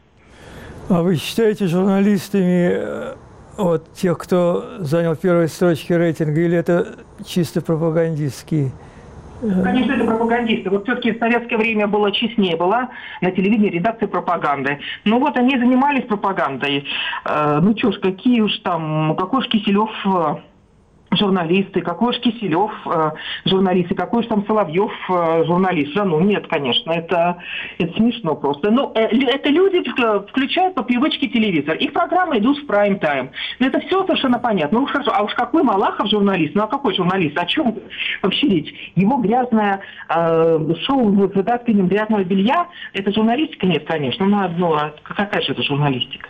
А вы считаете журналистами тех, кто занял первые строчки рейтинга, или это чисто пропагандистские? Конечно, это пропагандисты. Вот все-таки в советское время было честнее, была на телевидении редакция пропаганды. Ну вот они занимались пропагандой. Ну что ж, какой уж Киселев журналисты, какой уж Киселев журналисты, какой уж там Соловьев журналист. Да ну нет, конечно, это смешно просто. Но это люди включают по привычке телевизор. Их программы идут в прайм-тайм. Но это все совершенно понятно. Ну хорошо, а уж какой Малахов журналист? Ну а какой журналист? О чем вообще речь? Его грязное шоу с вытаскиванием грязного белья, это журналистика? Нет, конечно. Ну какая же это журналистика?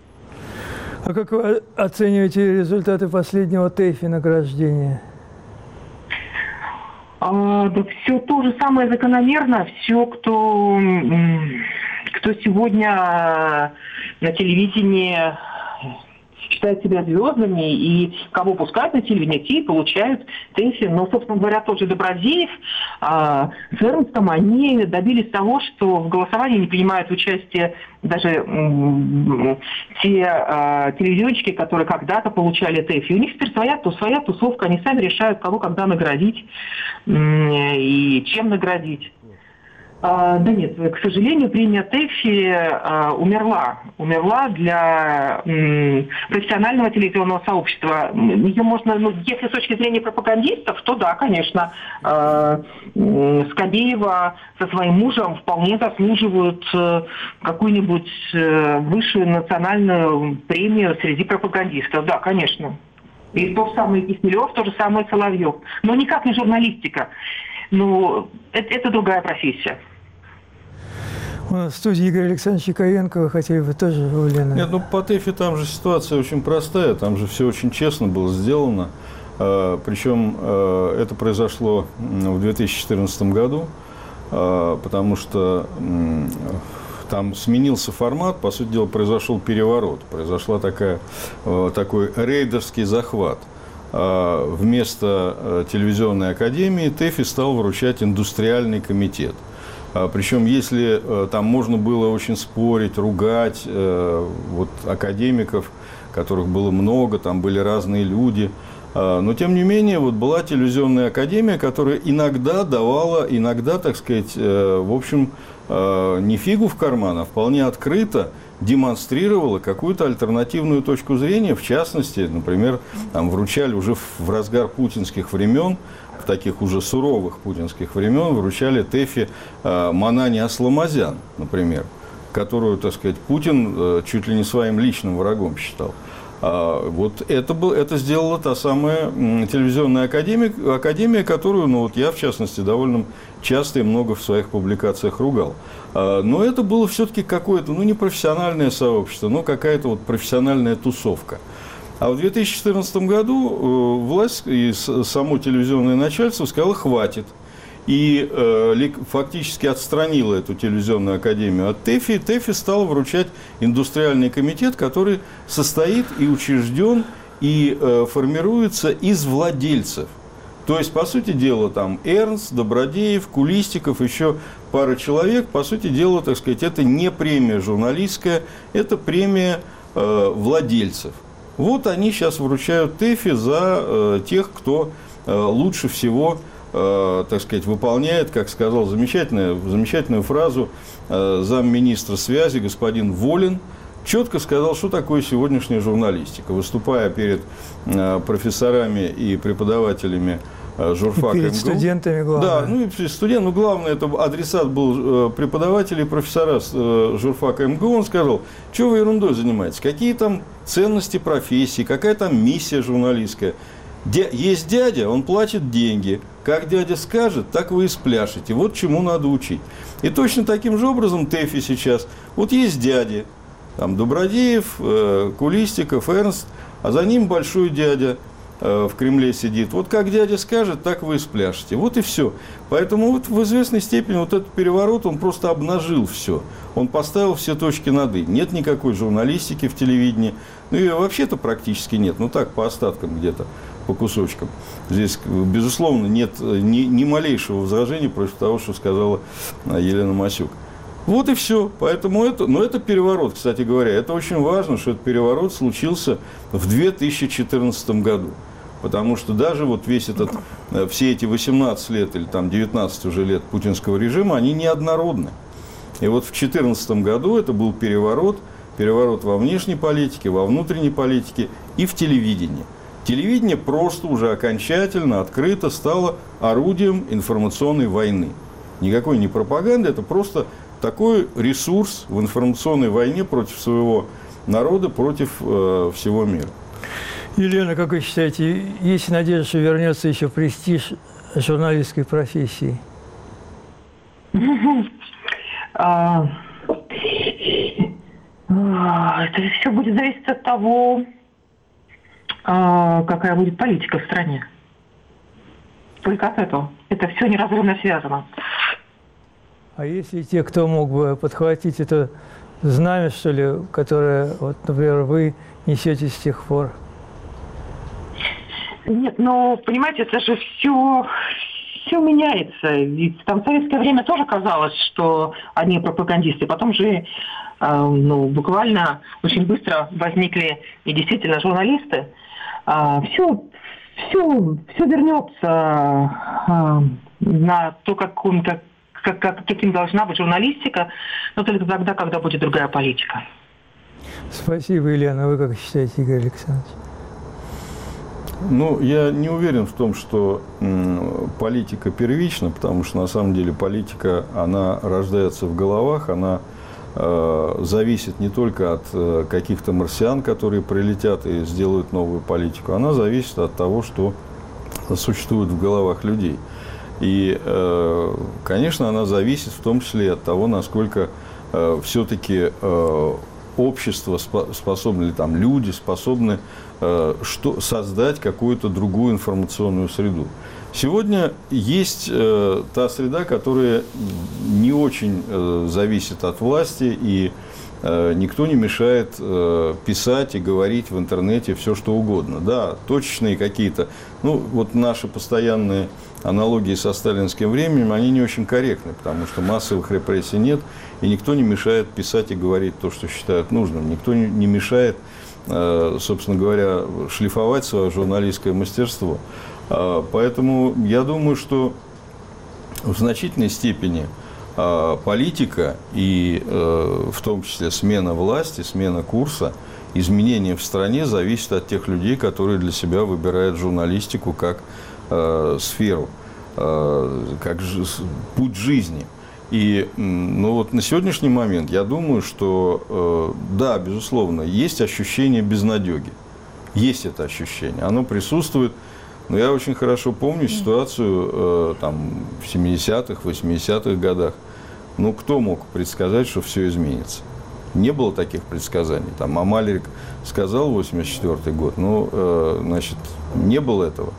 А как вы оцениваете результаты последнего ТЭФИ награждения? Да все то же самое закономерно. Все, кто сегодня на телевидении считают себя звездами и кого пускают на телевидение, те и получают ТЭФИ. Но, собственно говоря, тот же Добродеев с Эрнстом, они добились того, что в голосовании не принимают участие даже те телевизионщики, которые когда-то получали ТЭФИ. У них теперь своя тусовка, они сами решают, кого когда наградить и чем наградить. Да нет, к сожалению, премия ТЭФИ умерла для профессионального телевизионного сообщества. Ее можно, если с точки зрения пропагандистов, то да, конечно, Скобеева со своим мужем вполне заслуживают какую-нибудь высшую национальную премию среди пропагандистов. Да, конечно. И тот самый Киселев, то же самое Соловьев. Но никак не журналистика. Это другая профессия. У нас в студии Игорь Александрович Яковенко. Вы хотели бы тоже, Лена? Нет, по ТЭФИ там же ситуация очень простая. Там же все очень честно было сделано. Причем это произошло в 2014 году, потому что там сменился формат, по сути дела, произошел переворот. Произошел такой рейдерский захват. Вместо телевизионной академии ТЭФИ стал вручать индустриальный комитет. Причем, если там можно было очень спорить, ругать академиков, которых было много, там были разные люди, но, тем не менее, была телевизионная академия, которая иногда давала, так сказать, в общем, не фигу в карман, а вполне открыто демонстрировала какую-то альтернативную точку зрения. В частности, например, там вручали уже в разгар путинских времен, в таких уже суровых путинских времен, вручали ТЭФИ Манане Асламазян, например. которую, так сказать, Путин чуть ли не своим личным врагом считал. Вот это сделала та самая телевизионная академия, которую, ну, вот я, в частности, довольно часто и много в своих публикациях ругал. Но это было все-таки какое-то, ну, не профессиональное сообщество, но какая-то вот профессиональная тусовка. А в 2014 году власть и само телевизионное начальство сказало «хватит». И фактически отстранила эту телевизионную академию от ТЭФИ. ТЭФИ стал вручать индустриальный комитет, который состоит и учрежден, и формируется из владельцев. То есть, по сути дела, там Эрнст, Добродеев, Кулистиков, еще пара человек. По сути дела, так сказать, это не премия журналистская, это премия владельцев. Вот они сейчас вручают ТЭФИ за тех, кто лучше всего, так сказать, выполняет, как сказал замечательную фразу замминистра связи господин Волин, четко сказал, что такое сегодняшняя журналистика. Выступая перед профессорами и преподавателями журфака МГУ. Перед студентами, главное. Да, ну и студент, ну главное, это адресат был преподаватели и профессора журфака МГУ. Он сказал, что вы ерундой занимаетесь, какие там ценности профессии, какая там миссия журналистская. Есть дядя, он платит деньги. Как дядя скажет, так вы и спляшете. Вот чему надо учить. И точно таким же образом ТЭФИ сейчас. Вот есть дяди, там Добродеев, Кулистиков, Эрнст, а за ним большой дядя в Кремле сидит. Вот как дядя скажет, так вы и спляшете. Вот и все. Поэтому вот в известной степени вот этот переворот, он просто обнажил все. Он поставил все точки над «и». Нет никакой журналистики в телевидении. Ну, ее вообще-то практически нет. Ну, так, по остаткам где-то, по кусочкам. Здесь, безусловно, нет ни малейшего возражения против того, что сказала Елена Масюк. Вот и все. Поэтому это переворот, кстати говоря. Это очень важно, что этот переворот случился в 2014 году. Потому что даже вот все эти 18 лет или там 19 уже лет путинского режима, они неоднородны. И вот в 2014 году это был переворот во внешней политике, во внутренней политике и в телевидении. Телевидение просто уже окончательно, открыто стало орудием информационной войны. Никакой не пропаганды, это просто такой ресурс в информационной войне против своего народа, против всего мира. Елена, как вы считаете, есть надежда, что вернется еще престиж журналистской профессии? Это все будет зависеть от того, какая будет политика в стране. Только от этого. Это все неразрывно связано. А есть ли те, кто мог бы подхватить это знамя, что ли, которое, вот, например, вы несете с тех пор? Нет, ну, понимаете, это же все меняется. Ведь там в советское время тоже казалось, что одни пропагандисты. Потом же буквально очень быстро возникли и действительно журналисты. Все вернется на то, каким должна быть журналистика, но только тогда, когда будет другая политика. Спасибо, Елена. Вы как считаете, Игорь Александрович? Ну, я не уверен в том, что политика первична, потому что, на самом деле, политика, она рождается в головах, она зависит не только от каких-то марсиан, которые прилетят и сделают новую политику, она зависит от того, что существует в головах людей. И, конечно, она зависит в том числе и от того, насколько все-таки общество способно, или там люди способны создать какую-то другую информационную среду. Сегодня есть та среда, которая не очень зависит от власти, и никто не мешает писать и говорить в интернете все, что угодно. Да, точечные какие-то, ну, вот наши постоянные аналогии со сталинским временем, они не очень корректны, потому что массовых репрессий нет, и никто не мешает писать и говорить то, что считают нужным. Никто не мешает, собственно говоря, шлифовать свое журналистское мастерство. Поэтому я думаю, что в значительной степени политика и в том числе смена власти, смена курса, изменения в стране зависит от тех людей, которые для себя выбирают журналистику как сферу, как путь жизни. И вот на сегодняшний момент я думаю, что, да, безусловно, есть ощущение безнадеги. Есть это ощущение. Оно присутствует. Но я очень хорошо помню ситуацию там, в 70-х, 80-х годах. Кто мог предсказать, что все изменится? Не было таких предсказаний. Там Амалик сказал 84-й год, значит, не было этого.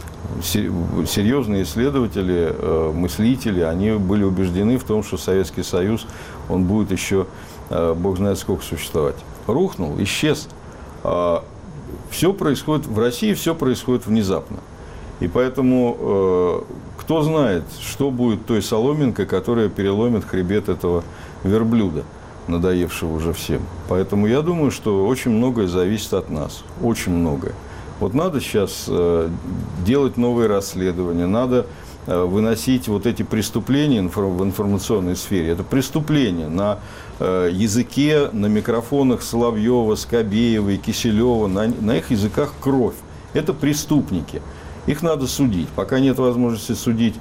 Серьезные исследователи, мыслители, они были убеждены в том, что Советский Союз, он будет еще, бог знает сколько, существовать. Рухнул, исчез. Все происходит в России, все происходит внезапно. И поэтому кто знает, что будет той соломинкой, которая переломит хребет этого верблюда, надоевшего уже всем. Поэтому я думаю, что очень многое зависит от нас. Очень многое. Вот надо сейчас делать новые расследования, надо выносить вот эти преступления в информационной сфере. Это преступления на языке, на микрофонах Соловьева, Скобеева, Киселева, на их языках кровь. Это преступники. Их надо судить. Пока нет возможности судить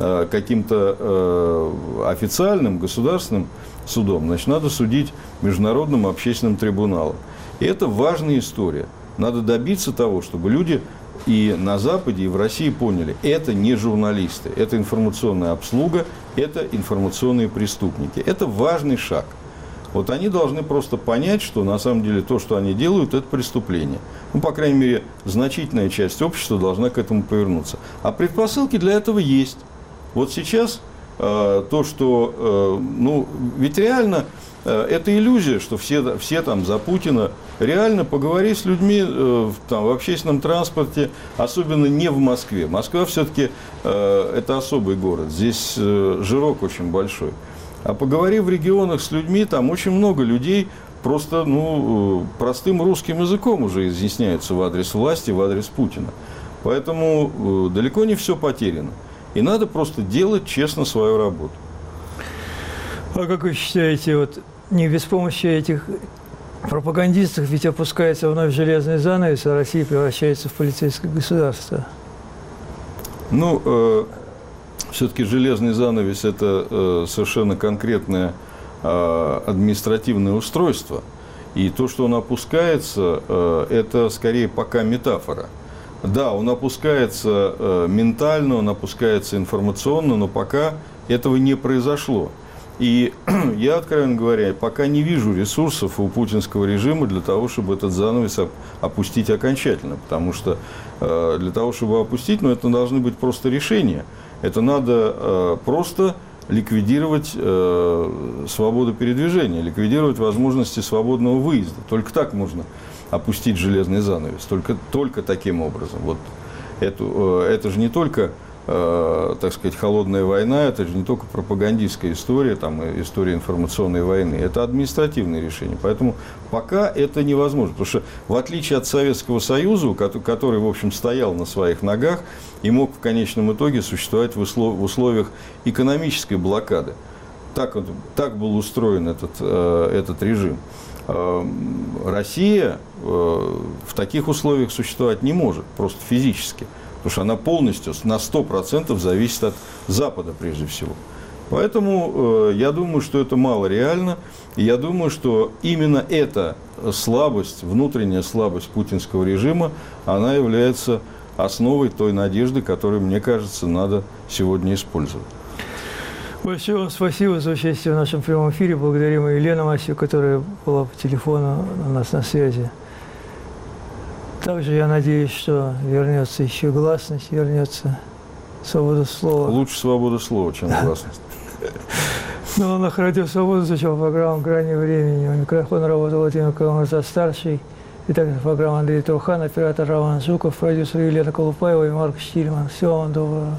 каким-то официальным государственным судом, значит, надо судить Международным общественным трибуналом. И это важная история. Надо добиться того, чтобы люди и на Западе, и в России поняли, это не журналисты, это информационная обслуга, это информационные преступники. Это важный шаг. Вот они должны просто понять, что на самом деле то, что они делают, это преступление. По крайней мере, значительная часть общества должна к этому повернуться. А предпосылки для этого есть. Вот сейчас то, что, ведь реально это иллюзия, что все там за Путина. Реально поговори с людьми там, в общественном транспорте, особенно не в Москве. Москва все-таки это особый город, здесь жирок очень большой. А поговори в регионах с людьми, там очень много людей просто простым русским языком уже изъясняются в адрес власти, в адрес Путина. Поэтому далеко не все потеряно. И надо просто делать честно свою работу. А как вы считаете, не без помощи этих пропагандистов ведь опускается вновь железный занавес, а Россия превращается в полицейское государство? Все-таки железный занавес – это совершенно конкретное административное устройство. И то, что он опускается, это скорее пока метафора. Да, он опускается ментально, он опускается информационно, но пока этого не произошло. И я, откровенно говоря, пока не вижу ресурсов у путинского режима для того, чтобы этот занавес опустить окончательно. Потому что для того, чтобы опустить, это должны быть просто решения. Это надо просто ликвидировать свободу передвижения, ликвидировать возможности свободного выезда. Только так можно опустить железный занавес. Только таким образом. Вот это же не только, так сказать, холодная война, это же не только пропагандистская история, история информационной войны. Это административное решение. Поэтому пока это невозможно. Потому что в отличие от Советского Союза, который, в общем, стоял на своих ногах и мог в конечном итоге существовать в условиях экономической блокады. Так был устроен этот режим. Россия в таких условиях существовать не может, просто физически. Потому что она полностью, на 100% зависит от Запада, прежде всего. Поэтому я думаю, что это мало реально. И я думаю, что именно эта слабость, внутренняя слабость путинского режима, она является основой той надежды, которую, мне кажется, надо сегодня использовать. Большое вам спасибо за участие в нашем прямом эфире. Благодарим и Елену Масию, которая была по телефону у нас на связи. Также я надеюсь, что вернется еще гласность, вернется свобода слова. Лучше свобода слова, чем гласность. На Радио Свобода звучала программа «Грани времени». У микрофона работал Владимир Коломойцев-старший. И также программа Андрей Трухан, оператор Роман Жуков, продюсер Елена Колупаева и Марк Штильман. Всего вам доброго.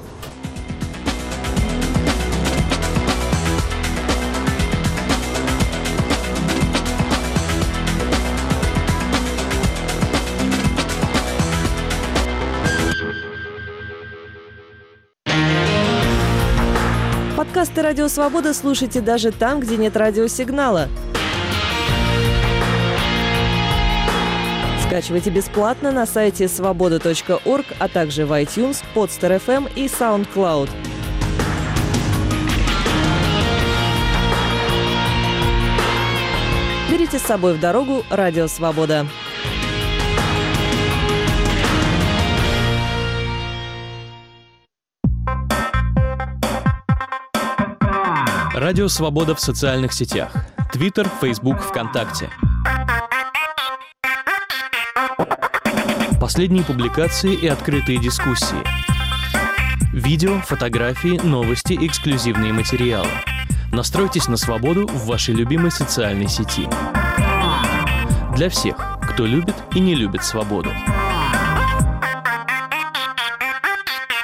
Подкасты «Радио Свобода» слушайте даже там, где нет радиосигнала. Скачивайте бесплатно на сайте svoboda.org, а также в iTunes, Podster FM и SoundCloud. Берите с собой в дорогу «Радио Свобода». Радио Свобода в социальных сетях. Твиттер, Фейсбук, ВКонтакте. Последние публикации и открытые дискуссии. Видео, фотографии, новости, эксклюзивные материалы. Настройтесь на свободу в вашей любимой социальной сети. Для всех, кто любит и не любит свободу.